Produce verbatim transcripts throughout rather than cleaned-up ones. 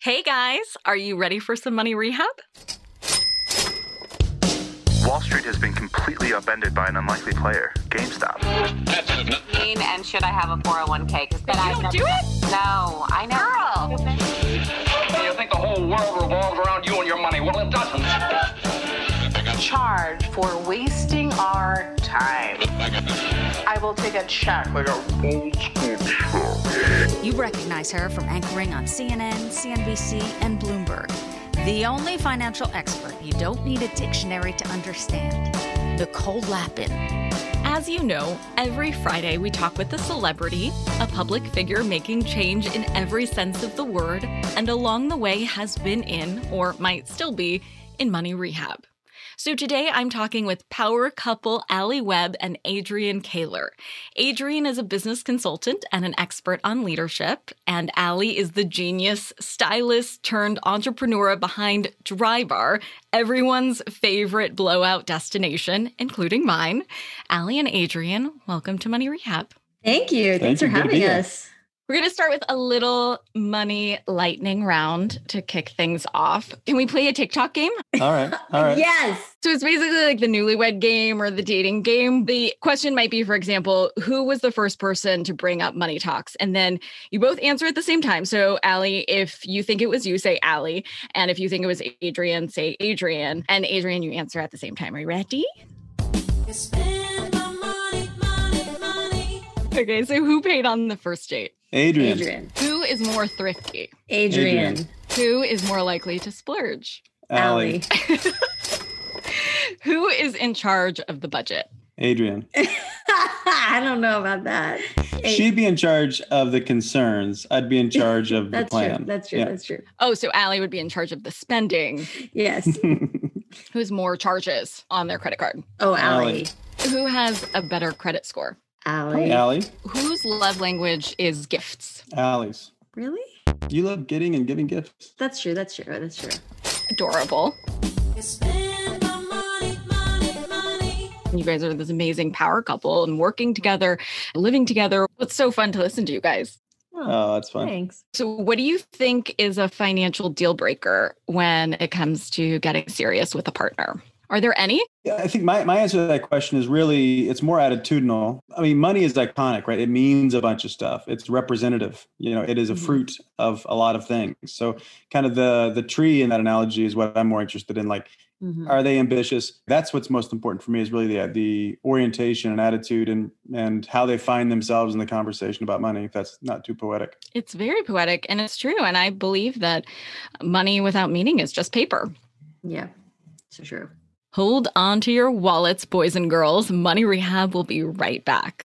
Hey guys, are you ready for some money rehab? Wall Street has been completely upended by an unlikely player, GameStop. And should I have a four oh one k? Because then You I don't do it? No, I know. Do you think the whole world revolves around you and your money? Well, it doesn't. Charge for wasting our time. I will take a check. Like a old school check. You recognize her from anchoring on C N N, C N B C, and Bloomberg. The only financial expert you don't need a dictionary to understand, Nicole Lapin. As you know, every Friday we talk with a celebrity, a public figure making change in every sense of the word, and along the way has been in, or might still be, in money rehab. So today I'm talking with power couple Allie Webb and Adrian Kaler. Adrian is a business consultant and an expert on leadership, and Allie is the genius, stylist turned entrepreneur behind Drybar, everyone's favorite blowout destination, including mine. Allie and Adrian, welcome to Money Rehab. Thank you. Thanks Thank for you. Good to be having here. us. We're going to start with a little money lightning round to kick things off. Can we play a TikTok game? All right. All right. Yes. So it's basically like the newlywed game or the dating game. The question might be, for example, who was the first person to bring up money talks? And then you both answer at the same time. So Allie, if you think it was you, say Allie. And if you think it was Adrian, say Adrian. And Adrian, you answer at the same time. Are you ready? Okay, so who paid on the first date? Adrian. Adrian. Who is more thrifty? Adrian. Adrian. Who is more likely to splurge? Allie. Allie. Who is in charge of the budget? Adrian. I don't know about that. She'd be in charge of the concerns. I'd be in charge of the That's plan. true. That's true. Yeah. That's true. Oh, so Allie would be in charge of the spending. Yes. Who's more charges on their credit card? Oh, Allie. Allie. Who has a better credit score? Allie. Allie. Whose love language is gifts? Allie's. Really? You love getting and giving gifts. That's true. That's true. That's true. Adorable. You guys are this amazing power couple and working together, living together. It's so fun to listen to you guys. Oh, that's fun. Thanks. So what do you think is a financial deal breaker when it comes to getting serious with a partner? Are there any? Yeah, I think my, my answer to that question is really, it's more attitudinal. I mean, money is iconic, right? It means a bunch of stuff. It's representative. You know, it is a Mhm. fruit of a lot of things. So kind of the the tree in that analogy is what I'm more interested in. Like, Mhm. are they ambitious? That's what's most important for me is really the the orientation and attitude and and how they find themselves in the conversation about money, if that's not too poetic. It's very poetic and it's true. And I believe that money without meaning is just paper. Yeah. So true. Hold on to your wallets, boys and girls. Money Rehab will be right back.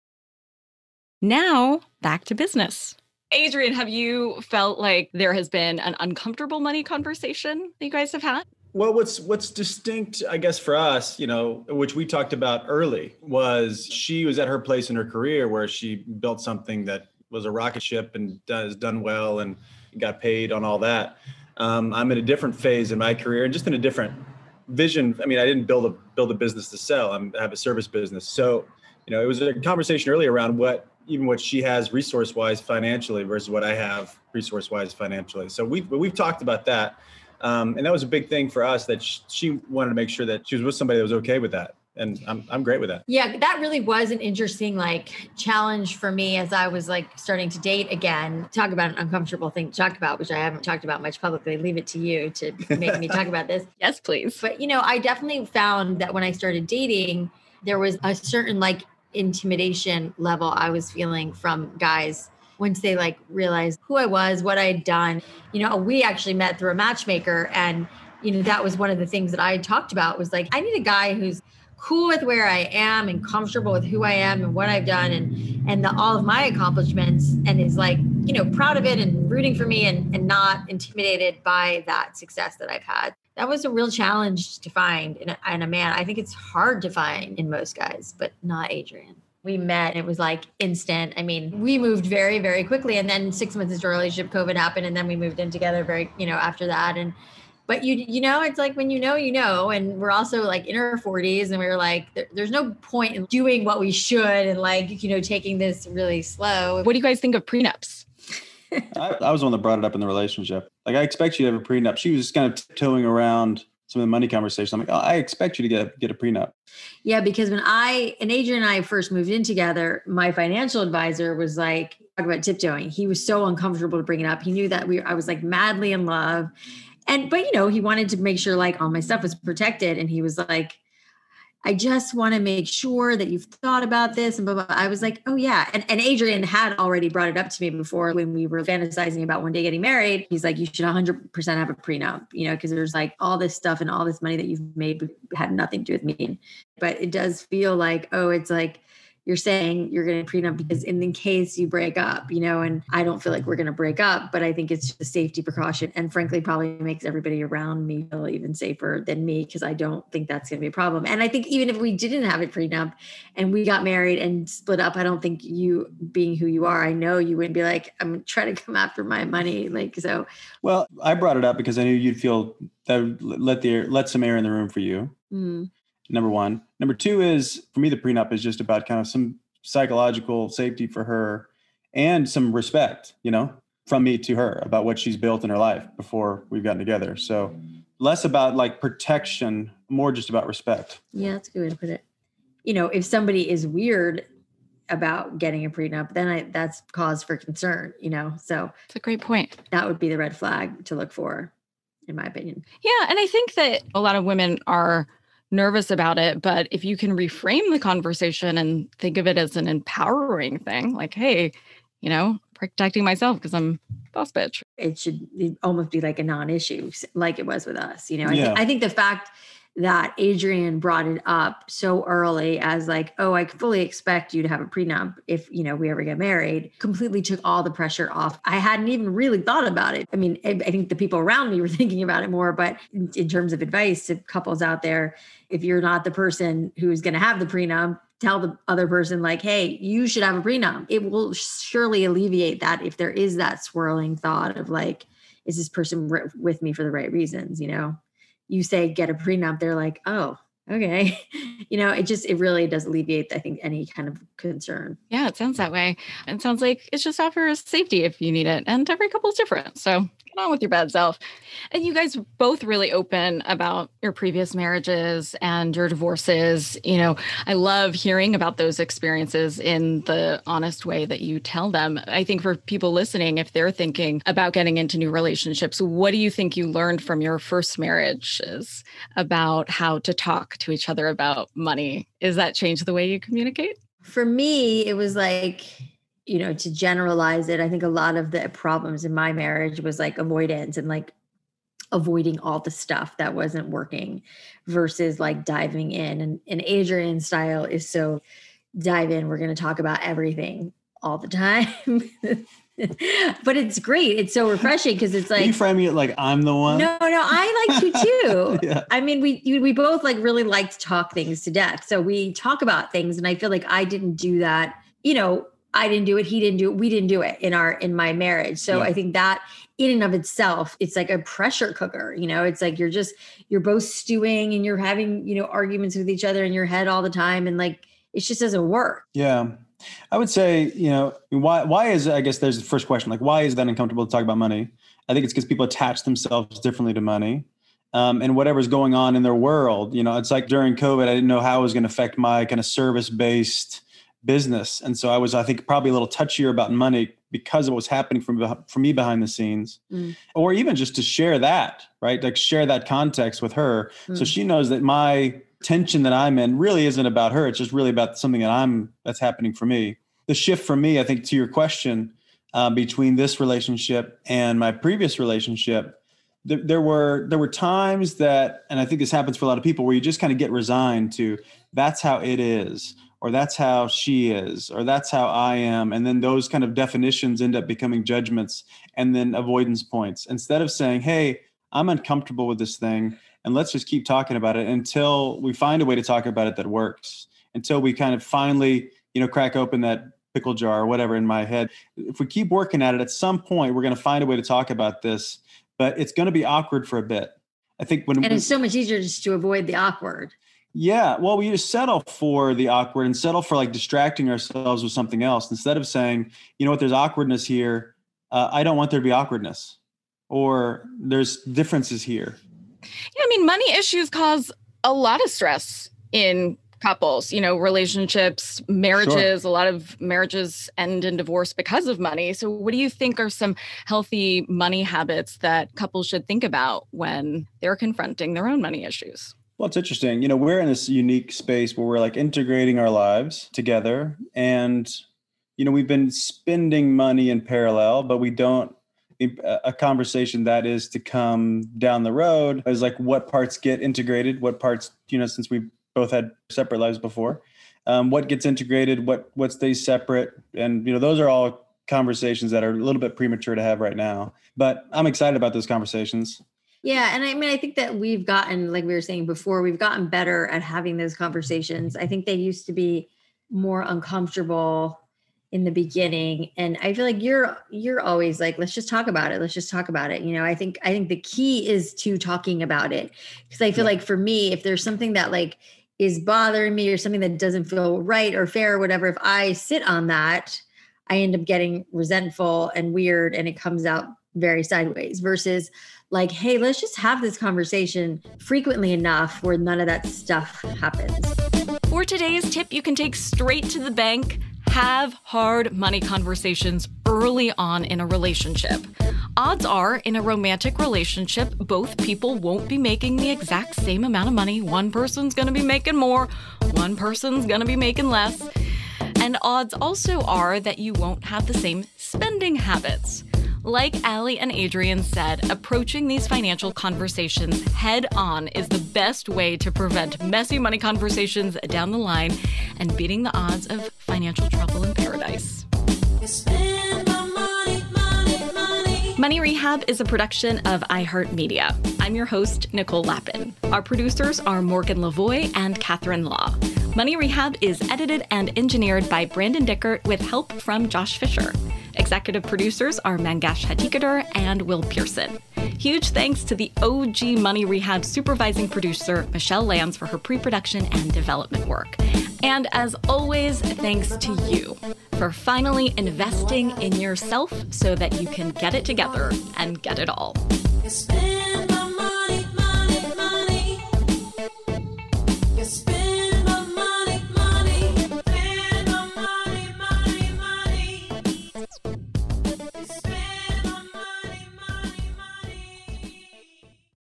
Now, back to business. Adrian, have you felt like there has been an uncomfortable money conversation that you guys have had? Well, what's what's distinct, I guess, for us, you know, which we talked about early, was she was at her place in her career where she built something that was a rocket ship and has done well and got paid on all that. Um, I'm in a different phase in my career and just in a different vision. I mean, I didn't build a build a business to sell. I'm, I have a service business. So, you know, it was a conversation earlier around what even what she has resource-wise financially versus what I have resource-wise financially. So we've we've talked about that. Um, and that was a big thing for us that sh- she wanted to make sure that she was with somebody that was okay with that. And I'm I'm great with that. Yeah, that really was an interesting like challenge for me as I was like starting to date again. Talk about an uncomfortable thing to talk about, which I haven't talked about much publicly. Leave it to you to make me talk about this. Yes, please. But you know, I definitely found that when I started dating, there was a certain like intimidation level I was feeling from guys once they like realized who I was, what I had done. You know, we actually met through a matchmaker, and you know, that was one of the things that I talked about was like, I need a guy who's cool with where I am and comfortable with who I am and what I've done and and the, all of my accomplishments, and is like, you know, proud of it and rooting for me and, and not intimidated by that success that I've had. That was a real challenge to find in a, in a man. I think it's hard to find in most guys, but not Adrian. We met and it was like instant. I mean, we moved very, very quickly. And then six months into our relationship, COVID happened. And then we moved in together very, you know, after that. And But you, you know, it's like when you know, you know, and we're also like in our forties and we were like, there, there's no point in doing what we should and like, you know, taking this really slow. What do you guys think of prenups? I, I was the one that brought it up in the relationship. Like, I expect you to have a prenup. She was just kind of tiptoeing around some of the money conversation. I'm like, oh, I expect you to get a, get a prenup. Yeah, because when I and Adrian and I first moved in together, my financial advisor was like, talk about tiptoeing. He was so uncomfortable to bring it up. He knew that we I was like madly in love. And but you know, he wanted to make sure like all my stuff was protected. And he was like, I just want to make sure that you've thought about this and blah, blah, blah. I was like, oh yeah. And, and Adrian had already brought it up to me before when we were fantasizing about one day getting married. He's like, you should one hundred percent have a prenup, you know, because there's like all this stuff and all this money that you've made had nothing to do with me. But it does feel like, oh, it's like, you're saying you're going to prenup because in the case you break up, you know, and I don't feel like we're going to break up, but I think it's just a safety precaution and frankly, probably makes everybody around me feel even safer than me because I don't think that's going to be a problem. And I think even if we didn't have a prenup and we got married and split up, I don't think you being who you are, I know you wouldn't be like, I'm trying to come after my money. Like, so. Well, I brought it up because I knew you'd feel that let the, let some air in the room for you. Mm-hmm. Number one. Number two is, for me, the prenup is just about kind of some psychological safety for her and some respect, you know, from me to her about what she's built in her life before we've gotten together. So less about like protection, more just about respect. Yeah, that's a good way to put it. You know, if somebody is weird about getting a prenup, then I, that's cause for concern, you know? So it's a great point. That would be the red flag to look for, in my opinion. Yeah. And I think that a lot of women are nervous about it, but if you can reframe the conversation and think of it as an empowering thing, like, hey, you know, protecting myself because I'm boss bitch. It should almost be like a non-issue, like it was with us. You know, I, yeah. th- I think the fact that Adrian brought it up so early as like, oh, I fully expect you to have a prenup if, you know, we ever get married, completely took all the pressure off. I hadn't even really thought about it. I mean, I, I think the people around me were thinking about it more, but in, in terms of advice to couples out there, if you're not the person who's going to have the prenup, tell the other person like, hey, you should have a prenup. It will surely alleviate that if there is that swirling thought of like, is this person r- with me for the right reasons, you know? You say get a prenup, they're like, oh, okay. You know, it just, it really does alleviate, I think, any kind of concern. Yeah, it sounds that way. It sounds like it's just offers safety if you need it. And every couple is different. So get on with your bad self. And you guys both really open about your previous marriages and your divorces. You know, I love hearing about those experiences in the honest way that you tell them. I think for people listening, if they're thinking about getting into new relationships, what do you think you learned from your first marriages about how to talk to each other about money? Is that change the way you communicate? For me, it was like, you know, to generalize it, I think a lot of the problems in my marriage was like avoidance and like avoiding all the stuff that wasn't working versus like diving in. And, and Adrian's style is so dive in. We're going to talk about everything all the time. But it's great. It's so refreshing because it's like, are you framing it like I'm the one? No, no, I like you too. Yeah. I mean, we you, we both like really like to talk things to death. So we talk about things, and I feel like I didn't do that. You know, I didn't do it. He didn't do it. We didn't do it in our in my marriage. So yeah. I think that in and of itself, it's like a pressure cooker. You know, it's like you're just you're both stewing and you're having you know arguments with each other in your head all the time, and like it just doesn't work. Yeah. I would say, you know, why, why is, I guess there's the first question, like, why is that uncomfortable to talk about money? I think it's because people attach themselves differently to money um, and whatever's going on in their world. You know, it's like during COVID, I didn't know how it was going to affect my kind of service-based business. And so I was, I think, probably a little touchier about money because of what was happening from, for me behind the scenes, mm. or even just to share that, right? Like share that context with her. Mm. So she knows that my tension that I'm in really isn't about her. It's just really about something that I'm, that's happening for me. The shift for me, I think to your question, uh, between this relationship and my previous relationship, th- there were, there were times that, and I think this happens for a lot of people, where you just kind of get resigned to that's how it is, or that's how she is, or that's how I am. And then those kind of definitions end up becoming judgments and then avoidance points. Instead of saying, hey, I'm uncomfortable with this thing, and let's just keep talking about it until we find a way to talk about it that works, until we kind of finally, you know, crack open that pickle jar or whatever in my head. If we keep working at it, at some point, we're going to find a way to talk about this, but it's going to be awkward for a bit. I think when- And it's so much easier just to avoid the awkward. Yeah. Well, we just settle for the awkward and settle for like distracting ourselves with something else instead of saying, you know what, there's awkwardness here. uh, I don't want there to be awkwardness, or there's differences here. Yeah, I mean, money issues cause a lot of stress in couples, you know, relationships, marriages. Sure. A lot of marriages end in divorce because of money. So what do you think are some healthy money habits that couples should think about when they're confronting their own money issues? Well, it's interesting. You know, we're in this unique space where we're like integrating our lives together. And, you know, we've been spending money in parallel, but we don't. A conversation that is to come down the road is like, what parts get integrated? What parts, you know, since we've both had separate lives before, um, what gets integrated, what what stays separate. And, you know, those are all conversations that are a little bit premature to have right now. But I'm excited about those conversations. Yeah. And I mean, I think that we've gotten, like we were saying before, we've gotten better at having those conversations. I think they used to be more uncomfortable in the beginning. And I feel like you're, you're always like, let's just talk about it. Let's just talk about it. You know, I think, I think the key is to talking about it. Cause I feel yeah. like for me, if there's something that like is bothering me or something that doesn't feel right or fair or whatever, if I sit on that, I end up getting resentful and weird and it comes out very sideways versus like, hey, let's just have this conversation frequently enough where none of that stuff happens. For today's tip, you can take straight to the bank. Have hard money conversations early on in a relationship. Odds are, in a romantic relationship, both people won't be making the exact same amount of money. One person's going to be making more, one person's going to be making less. And odds also are that you won't have the same spending habits. Like Allie and Adrian said, approaching these financial conversations head on is the best way to prevent messy money conversations down the line and beating the odds of financial trouble in paradise. Money, money, money. Money Rehab is a production of iHeartMedia. I'm your host, Nicole Lappin. Our producers are Morgan Lavoie and Catherine Law. Money Rehab is edited and engineered by Brandon Dickert with help from Josh Fisher. Executive producers are Mangesh Hattikudur and Will Pearson. Huge thanks to the O G Money Rehab supervising producer, Michelle Lands, for her pre-production and development work. And as always, thanks to you for finally investing in yourself so that you can get it together and get it all.